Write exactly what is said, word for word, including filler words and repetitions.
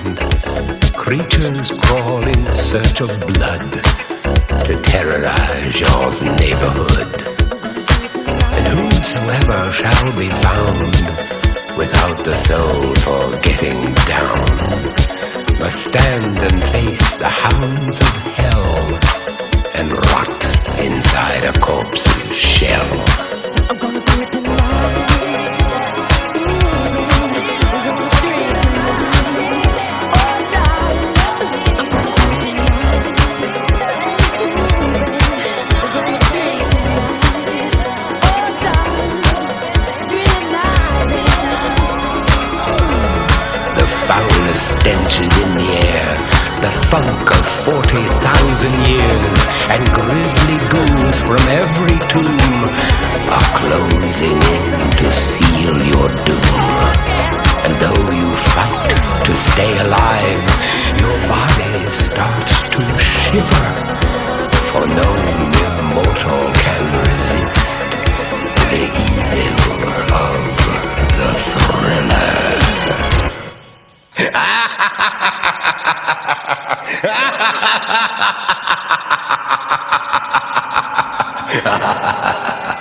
Creatures crawl in search of blood to terrorize your neighborhood. And whosoever shall be found without the soul for getting down must stand and face the hounds of hell and rot inside a corpse's shell. I'm gonna do it tonight. Stench is in the air, the funk of forty thousand years, and grisly ghouls from every tomb are closing in to seal your doom. And though you fight to stay alive, your body starts to shiver, for no mere mortal can resist the evil of the thriller. Ha ha ha ha!